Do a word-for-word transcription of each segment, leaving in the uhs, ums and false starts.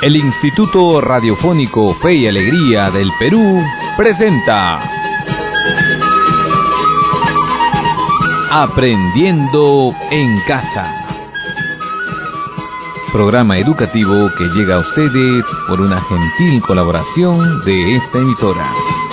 El Instituto Radiofónico Fe y Alegría del Perú presenta Aprendiendo en Casa. Programa educativo que llega a ustedes por una gentil colaboración de esta emisora.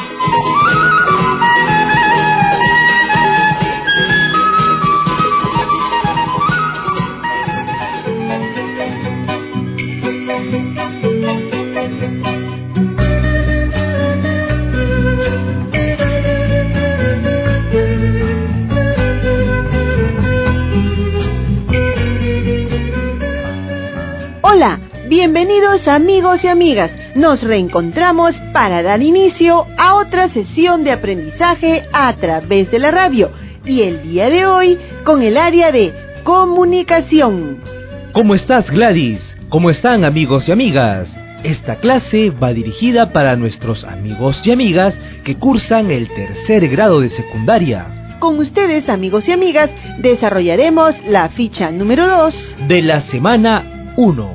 Hola, bienvenidos amigos y amigas. Nos reencontramos para dar inicio a otra sesión de aprendizaje a través de la radio. Y el día de hoy con el área de comunicación. ¿Cómo estás, Gladys? ¿Cómo están, amigos y amigas? Esta clase va dirigida para nuestros amigos y amigas que cursan el tercer grado de secundaria. Con ustedes, amigos y amigas, desarrollaremos la ficha número dos de la semana uno.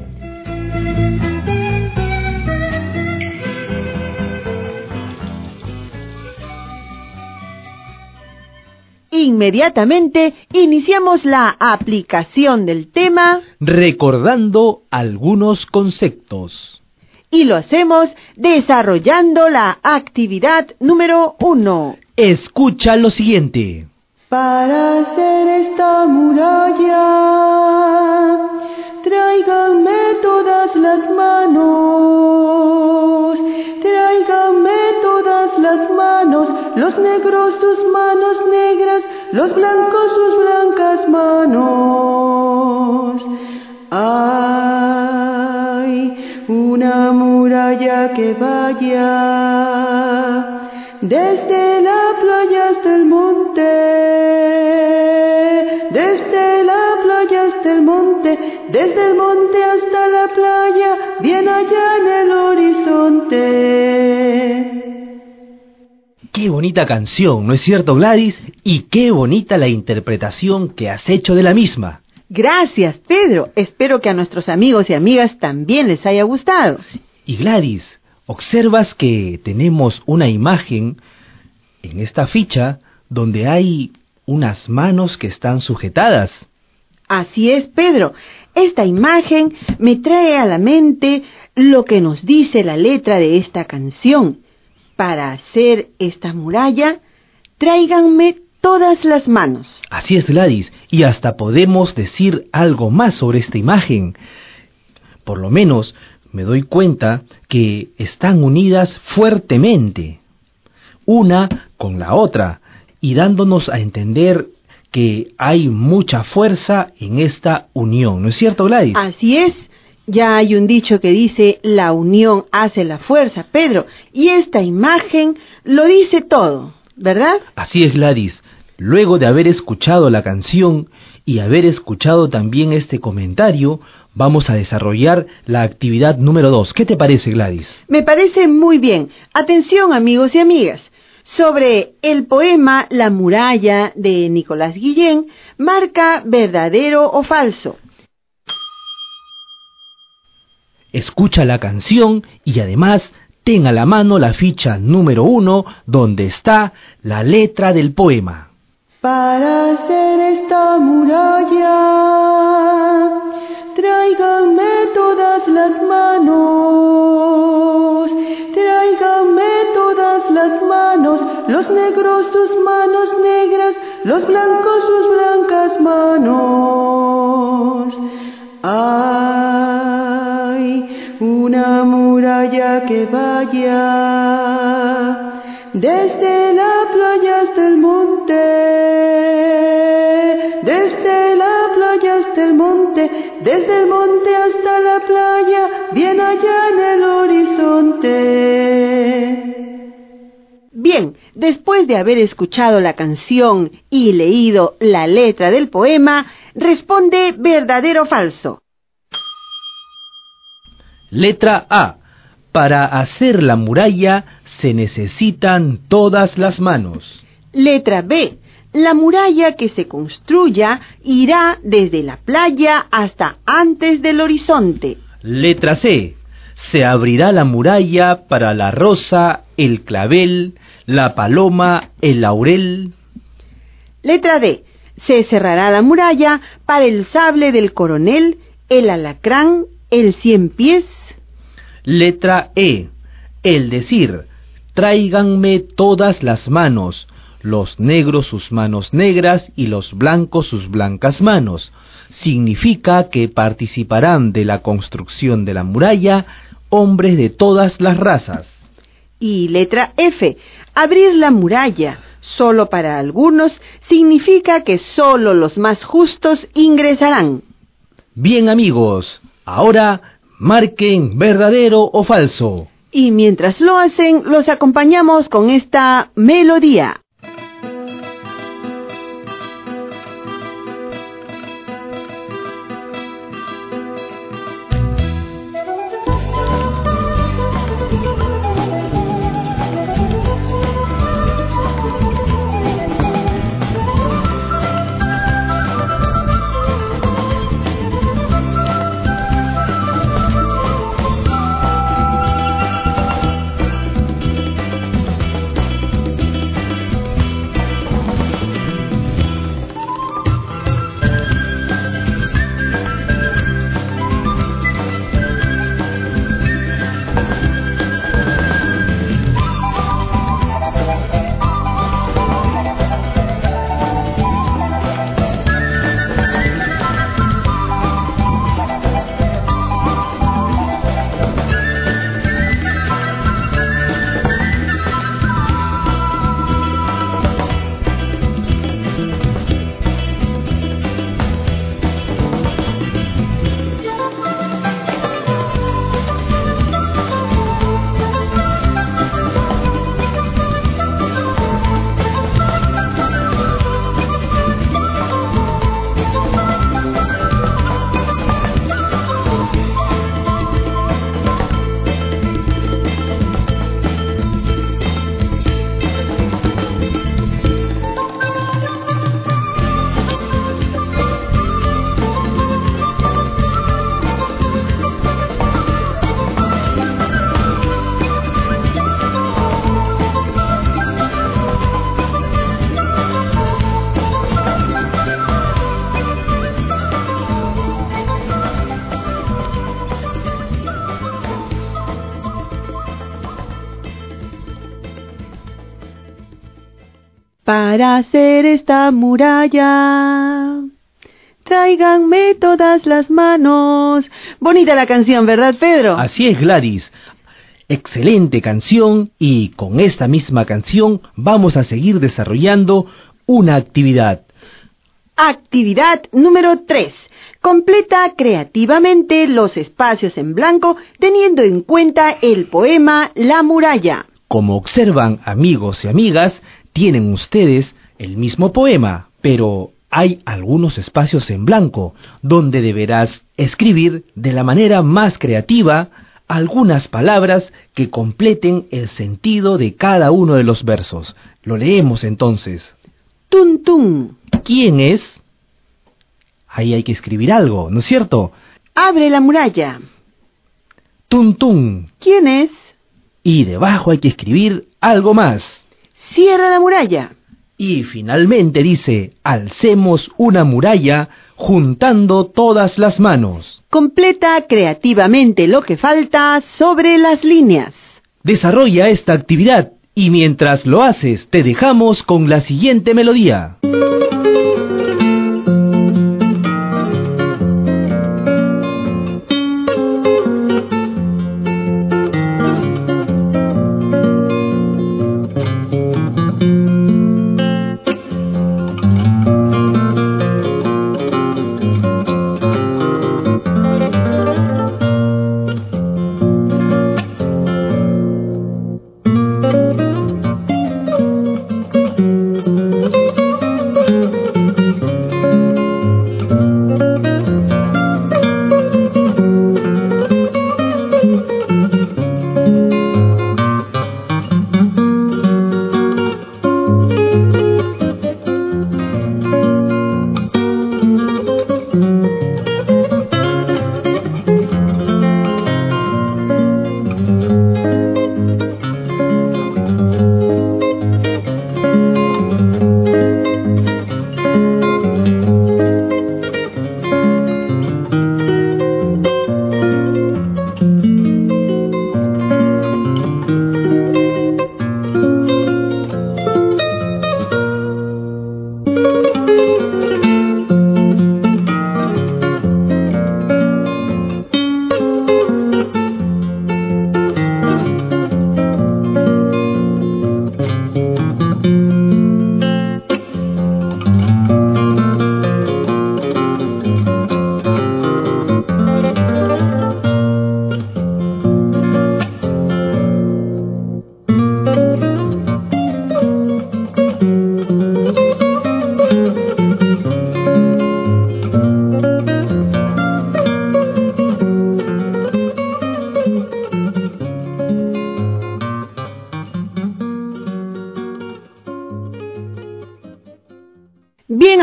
Inmediatamente iniciamos la aplicación del tema recordando algunos conceptos. Y lo hacemos desarrollando la actividad número uno. Escucha lo siguiente. Para hacer esta muralla, tráiganme todas las manos, tráiganme todas las manos, los negros sus manos negras, los blancos sus blancas manos. Hay una muralla que vaya desde la playa hasta el monte, desde la playa hasta el monte, desde el monte hasta la playa, bien allá en el horizonte. Qué bonita canción, ¿no es cierto, Gladys? Y qué bonita la interpretación que has hecho de la misma. Gracias, Pedro. Espero que a nuestros amigos y amigas también les haya gustado. Y Gladys, observas que tenemos una imagen en esta ficha donde hay unas manos que están sujetadas. Así es, Pedro. Esta imagen me trae a la mente lo que nos dice la letra de esta canción. Para hacer esta muralla, tráiganme todas las manos. Así es, Gladys, y hasta podemos decir algo más sobre esta imagen. Por lo menos me doy cuenta que están unidas fuertemente, una con la otra, y dándonos a entender que hay mucha fuerza en esta unión, ¿no es cierto, Gladys? Así es. Ya hay un dicho que dice, la unión hace la fuerza, Pedro, y esta imagen lo dice todo, ¿verdad? Así es, Gladys. Luego de haber escuchado la canción y haber escuchado también este comentario, vamos a desarrollar la actividad número dos. ¿Qué te parece, Gladys? Me parece muy bien. Atención, amigos y amigas. Sobre el poema La muralla de Nicolás Guillén, marca verdadero o falso. Escucha la canción y además ten a la mano la ficha número uno donde está la letra del poema. Para hacer esta muralla, tráiganme todas las manos, tráiganme todas las manos, los negros sus manos negras, los blancos sus blancas manos. Hay una muralla que vaya desde la playa hasta el monte, desde la playa hasta el monte, desde el monte hasta la playa, bien allá en el horizonte. Bien, después de haber escuchado la canción y leído la letra del poema, responde verdadero o falso. Letra A. Para hacer la muralla se necesitan todas las manos. Letra B. La muralla que se construya irá desde la playa hasta antes del horizonte. Letra C. Se abrirá la muralla para la rosa, el clavel, la paloma, el laurel. Letra D. Se cerrará la muralla para el sable del coronel, el alacrán, el cien pies. Letra E. El decir, tráiganme todas las manos, los negros sus manos negras y los blancos sus blancas manos, significa que participarán de la construcción de la muralla hombres de todas las razas. Y letra F. Abrir la muralla, solo para algunos, significa que solo los más justos ingresarán. Bien, amigos, ahora marquen verdadero o falso. Y mientras lo hacen, los acompañamos con esta melodía. Para hacer esta muralla, tráiganme todas las manos. Bonita la canción, ¿verdad, Pedro? Así es, Gladys. Excelente canción, y con esta misma canción vamos a seguir desarrollando una actividad. Actividad número tres. Completa creativamente los espacios en blanco teniendo en cuenta el poema La muralla. Como observan, amigos y amigas, tienen ustedes el mismo poema, pero hay algunos espacios en blanco donde deberás escribir de la manera más creativa algunas palabras que completen el sentido de cada uno de los versos. Lo leemos entonces. Tun tun. ¿Quién es? Ahí hay que escribir algo, ¿no es cierto? Abre la muralla. Tun tun. ¿Quién es? Y debajo hay que escribir algo más. Cierra la muralla. Y finalmente dice, alcemos una muralla juntando todas las manos. Completa creativamente lo que falta sobre las líneas. Desarrolla esta actividad y mientras lo haces te dejamos con la siguiente melodía.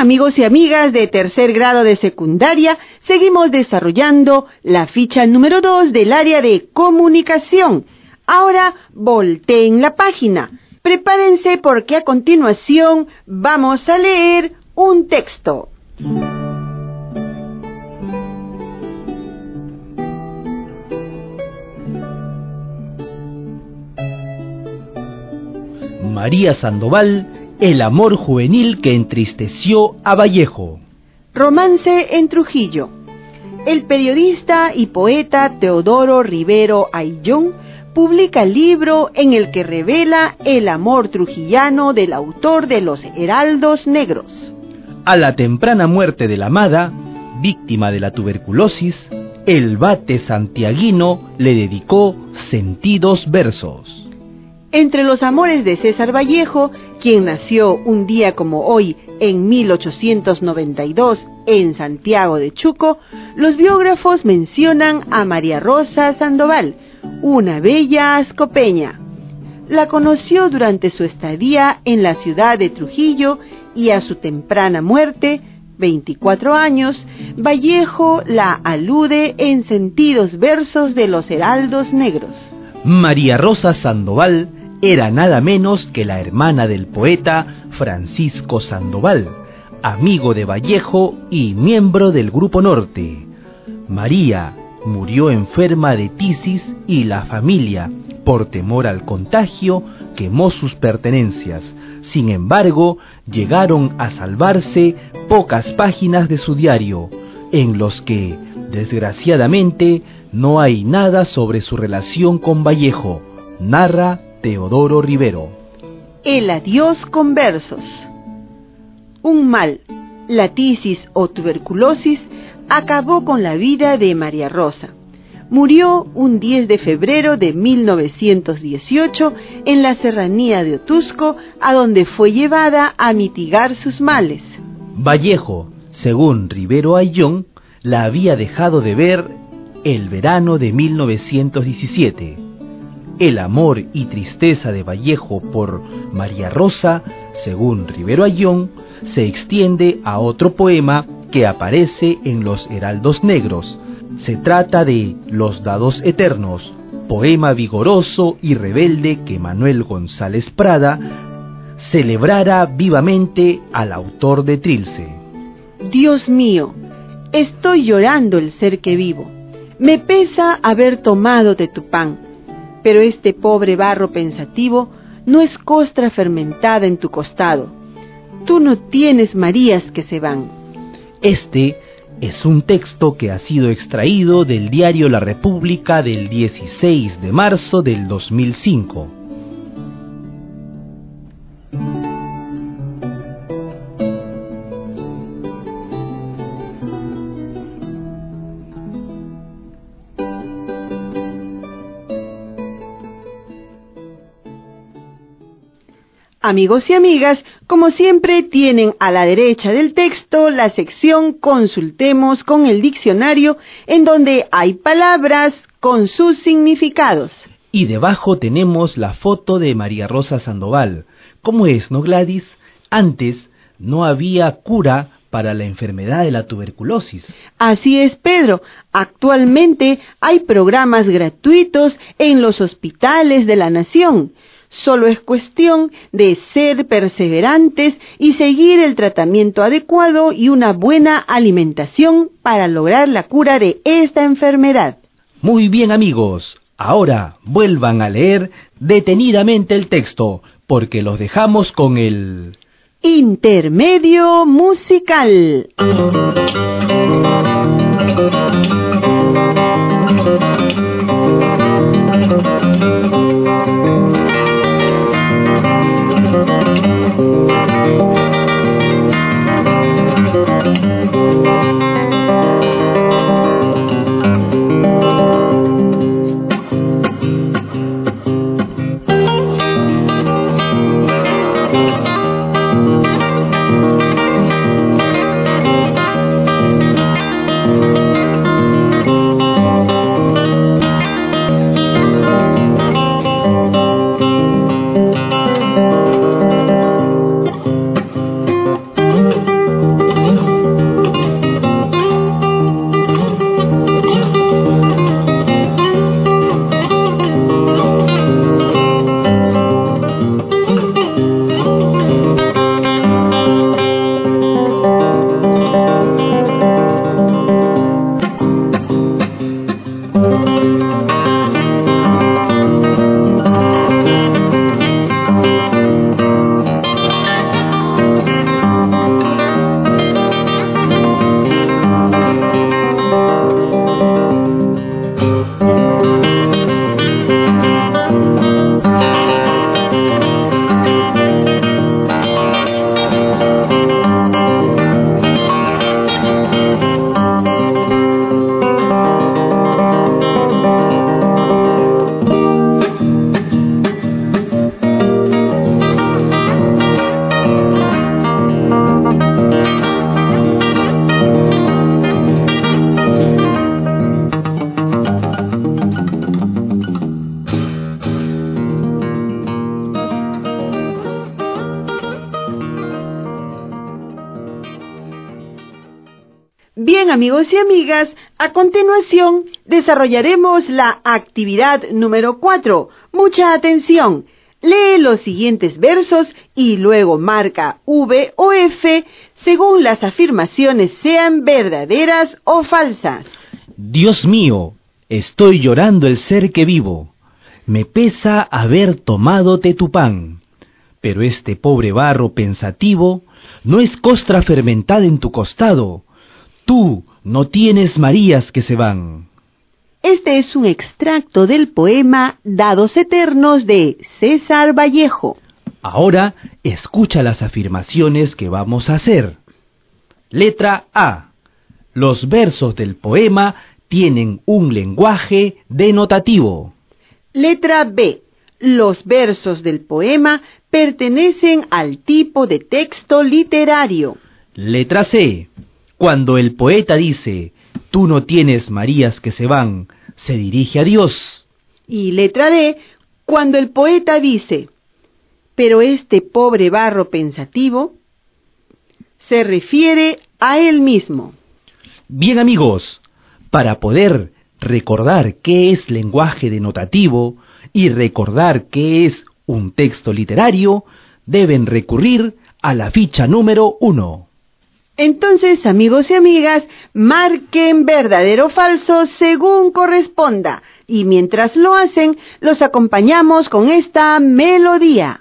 amigos y amigas de tercer grado de secundaria, seguimos desarrollando la ficha número dos del área de comunicación. Ahora volteen la página. Prepárense porque a continuación vamos a leer un texto. María Sandoval, el amor juvenil que entristeció a Vallejo. Romance en Trujillo. El periodista y poeta Teodoro Rivero Ayllón publica el libro en el que revela el amor trujillano del autor de Los Heraldos Negros. A la temprana muerte de la amada, víctima de la tuberculosis, el vate santiaguino le dedicó sentidos versos. Entre los amores de César Vallejo, quien nació un día como hoy en mil ochocientos noventa y dos en Santiago de Chuco, los biógrafos mencionan a María Rosa Sandoval, una bella ascopeña. La conoció durante su estadía en la ciudad de Trujillo y a su temprana muerte, veinticuatro años, Vallejo la alude en sentidos versos de Los Heraldos Negros. María Rosa Sandoval era nada menos que la hermana del poeta Francisco Sandoval, amigo de Vallejo y miembro del Grupo Norte. María murió enferma de tisis y la familia, por temor al contagio, quemó sus pertenencias. Sin embargo, llegaron a salvarse pocas páginas de su diario, en los que, desgraciadamente, no hay nada sobre su relación con Vallejo, narra Teodoro Rivero. El adiós con versos. Un mal, la tisis o tuberculosis, acabó con la vida de María Rosa. Murió un diez de febrero de mil novecientos dieciocho en la serranía de Otusco, a donde fue llevada a mitigar sus males. Vallejo, según Rivero Ayllón, la había dejado de ver el verano de mil novecientos diecisiete. El amor y tristeza de Vallejo por María Rosa, según Rivero Ayllón, se extiende a otro poema que aparece en Los Heraldos Negros. Se trata de Los Dados Eternos, poema vigoroso y rebelde que Manuel González Prada celebrara vivamente al autor de Trilce. Dios mío, estoy llorando el ser que vivo. Me pesa haber tomado de tu pan, pero este pobre barro pensativo no es costra fermentada en tu costado. Tú no tienes Marías que se van. Este es un texto que ha sido extraído del diario La República del dieciséis de marzo del dos mil cinco. Amigos y amigas, como siempre tienen a la derecha del texto la sección Consultemos con el diccionario, en donde hay palabras con sus significados. Y debajo tenemos la foto de María Rosa Sandoval. ¿Cómo es, no, Gladys? Antes no había cura para la enfermedad de la tuberculosis. Así es, Pedro. Actualmente hay programas gratuitos en los hospitales de la nación. Solo es cuestión de ser perseverantes y seguir el tratamiento adecuado y una buena alimentación para lograr la cura de esta enfermedad. Muy bien, amigos. Ahora vuelvan a leer detenidamente el texto, porque los dejamos con el intermedio musical. Bien, amigos y amigas, a continuación desarrollaremos la actividad número cuatro. Mucha atención. Lee los siguientes versos y luego marca V o F según las afirmaciones sean verdaderas o falsas. Dios mío, estoy llorando el ser que vivo. Me pesa haber tomadote tu pan. Pero este pobre barro pensativo no es costra fermentada en tu costado. Tú no tienes Marías que se van. Este es un extracto del poema Dados Eternos de César Vallejo. Ahora escucha las afirmaciones que vamos a hacer. Letra A. Los versos del poema tienen un lenguaje denotativo. Letra B. Los versos del poema pertenecen al tipo de texto literario. Letra C. Cuando el poeta dice, tú no tienes Marías que se van, se dirige a Dios. Y letra D. Cuando el poeta dice, pero este pobre barro pensativo, se refiere a él mismo. Bien, amigos, para poder recordar qué es lenguaje denotativo y recordar qué es un texto literario, deben recurrir a la ficha número uno. Entonces, amigos y amigas, marquen verdadero o falso según corresponda, y mientras lo hacen, los acompañamos con esta melodía.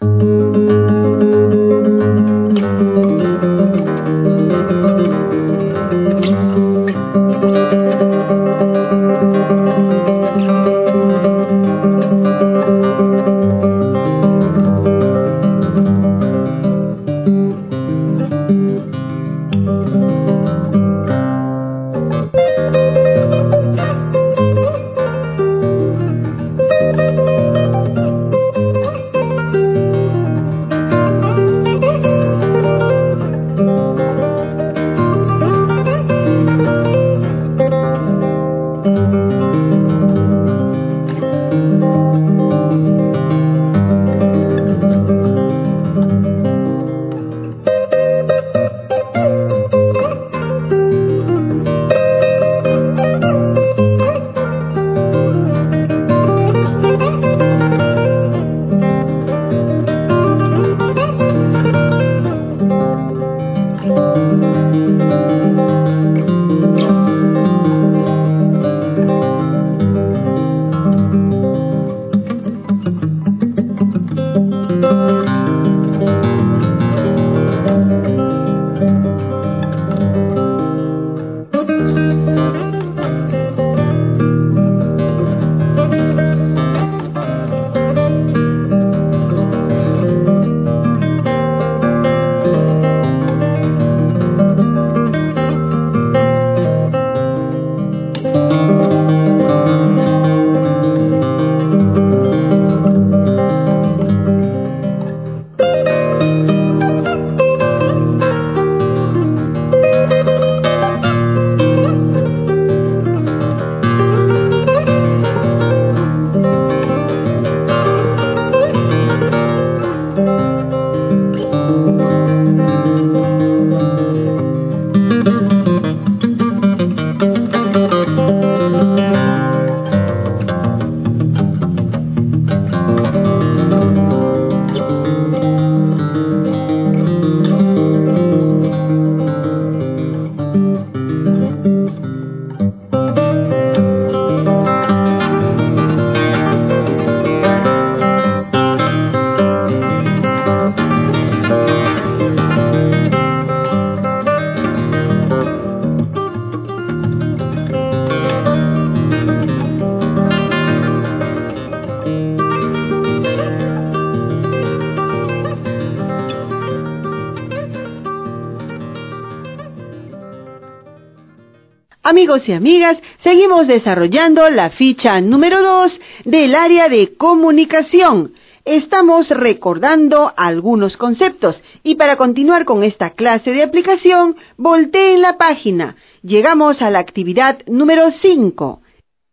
Amigos y amigas, seguimos desarrollando la ficha número dos del área de comunicación. Estamos recordando algunos conceptos y para continuar con esta clase de aplicación, volteen la página. Llegamos a la actividad número cinco.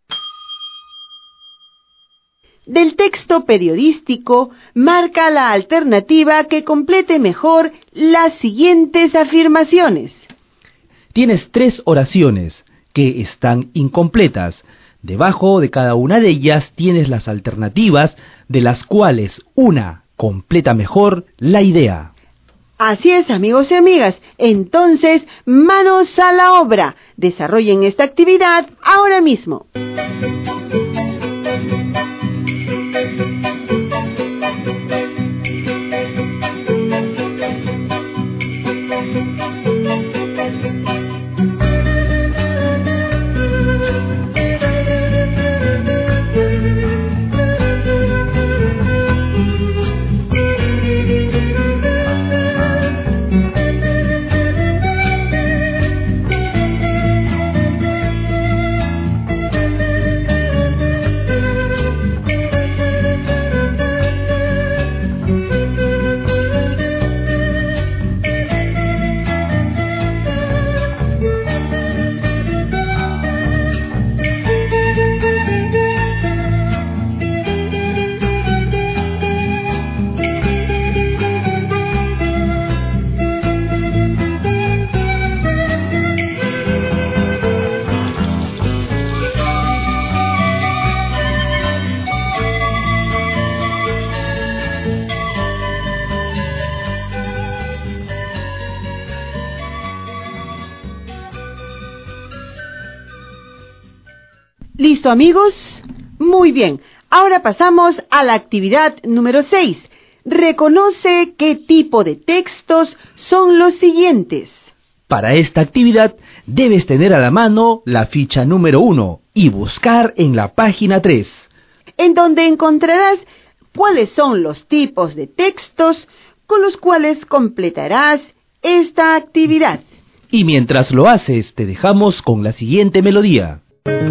Del texto periodístico, marca la alternativa que complete mejor las siguientes afirmaciones. tienes tres oraciones que están incompletas. Debajo de cada una de ellas tienes las alternativas, de las cuales una completa mejor la idea. Así es, amigos y amigas. Entonces, manos a la obra. Desarrollen esta actividad ahora mismo. ¿Listo, amigos? Muy bien. Ahora pasamos a la actividad número seis. Reconoce qué tipo de textos son los siguientes. Para esta actividad debes tener a la mano la ficha número uno y buscar en la página tres, en donde encontrarás cuáles son los tipos de textos con los cuales completarás esta actividad. Y mientras lo haces, te dejamos con la siguiente melodía.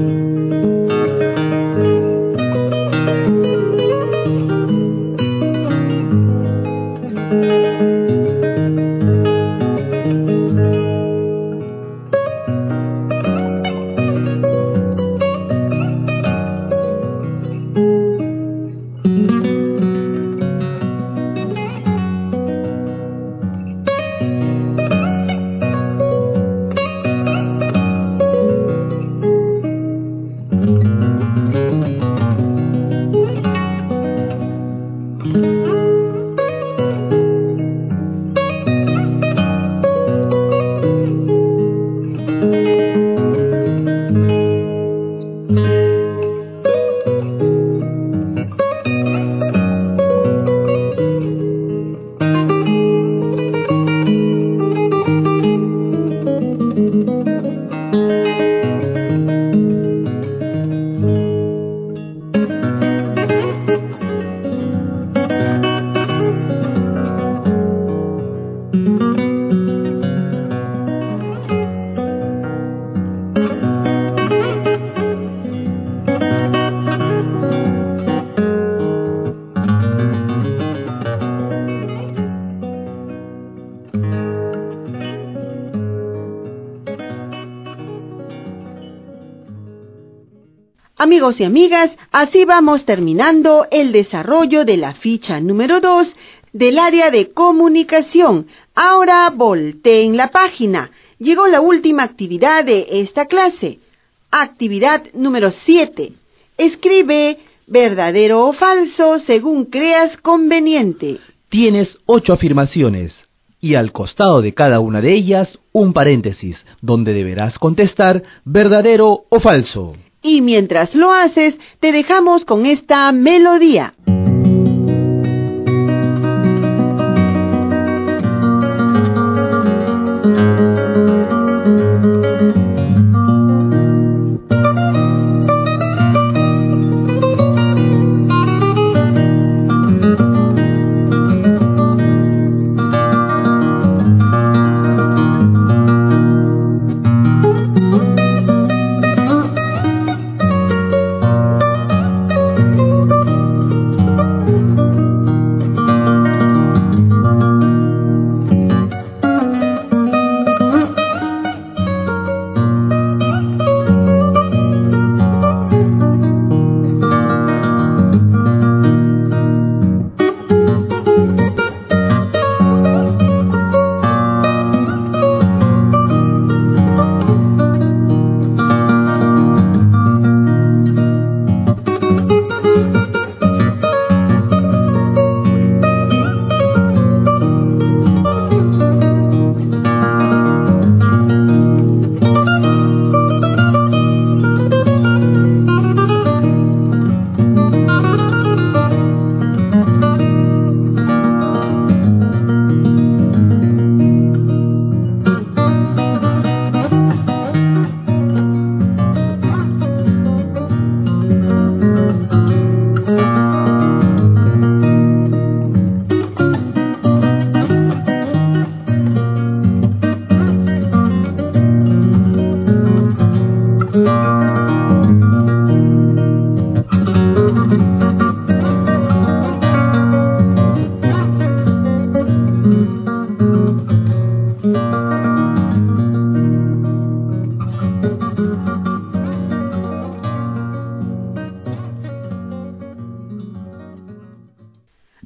Amigos y amigas, así vamos terminando el desarrollo de la ficha número dos del área de comunicación. Ahora volteen la página. Llegó la última actividad de esta clase. Actividad número siete. Escribe verdadero o falso según creas conveniente. Tienes ocho afirmaciones y al costado de cada una de ellas un paréntesis donde deberás contestar verdadero o falso. Y mientras lo haces, te dejamos con esta melodía.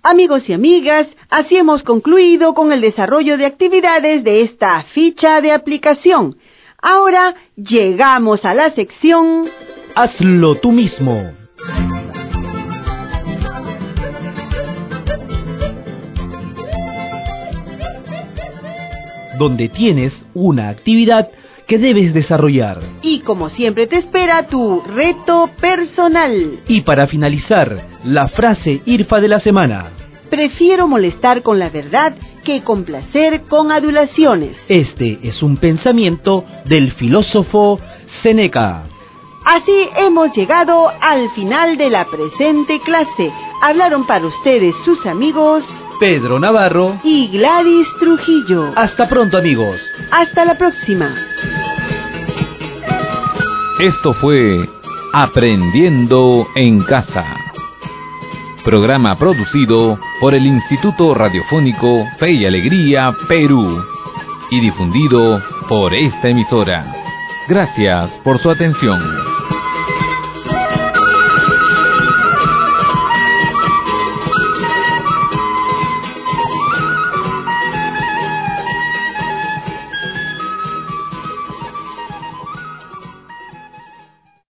Amigos y amigas, así hemos concluido con el desarrollo de actividades de esta ficha de aplicación. Ahora llegamos a la sección Hazlo tú mismo. Donde tienes una actividad que debes desarrollar. Y como siempre te espera tu reto personal. Y para finalizar, la frase IRFA de la semana. Prefiero molestar con la verdad que complacer con adulaciones. Este es un pensamiento del filósofo Séneca. Así hemos llegado al final de la presente clase. Hablaron para ustedes sus amigos Pedro Navarro y Gladys Trujillo. Hasta pronto, amigos. Hasta la próxima. Esto fue Aprendiendo en Casa. Programa producido por el Instituto Radiofónico Fe y Alegría, Perú. Y difundido por esta emisora. Gracias por su atención.